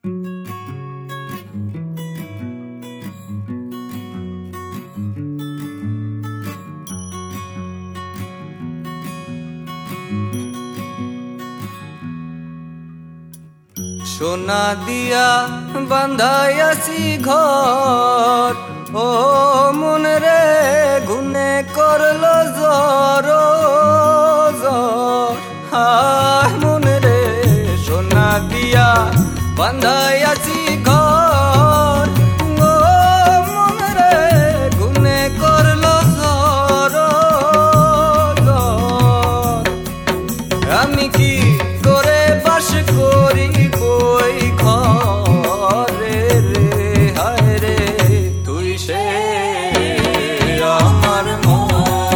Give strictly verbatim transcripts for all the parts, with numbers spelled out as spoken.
সোনা দিয়া বান্ধাইয়াছি ঘর, ও মন রে গুনে করলো জ্বর জ্বর। হায় মন রে সোনা দিয়া বান্ধাইয়াছি ঘর, ও মন রে গুনে করলো জ্বর জ্বর। আমি কি করে বাস করি বই ঘরে রে, হায় রে তুই সে আমার মন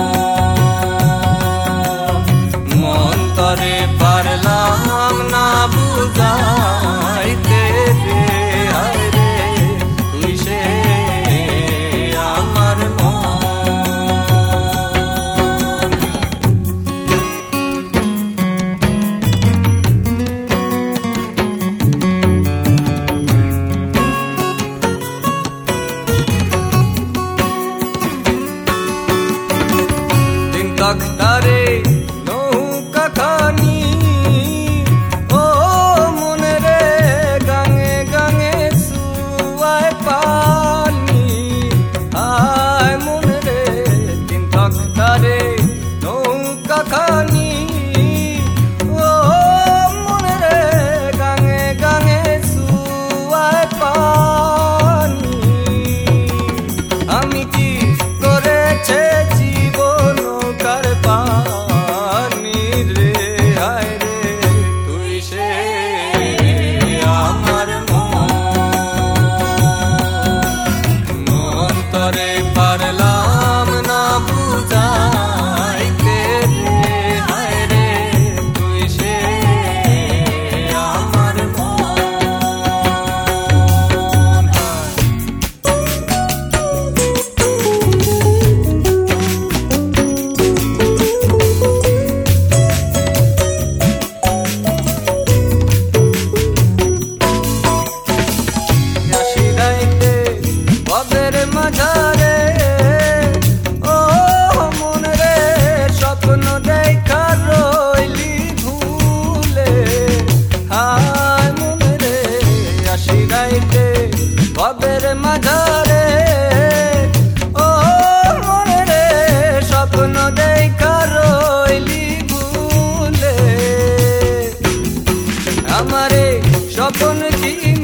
মন তরে পারলাম না বুঝাইতে রে, হায় রে তুই সে আমার মন। তখতারে নৌকা খানি, ও মন রে গাঙে গাঙে সুয়ায় পানি। আয় মন রে তিন তখতারে নৌকা খানি, ও মন রে গাঙে গাঙে সুয়ায় পানি। আমি কি করেছে জীবন কার পানি রে, হায় রে তুই সে আমার মন মন তরে পারলাম না বুঝাইতে রে, হায় রে তুই সে আমার মন। পদের মাঝারে ও মন রে স্বপ্ন দেখা রইলি ভুলে। হায় মন রে আসি রাইতে পদের মাঝারে, ও মন রে স্বপ্ন দেখা রইলি ভুলে। আমারে স্বপ্ন কি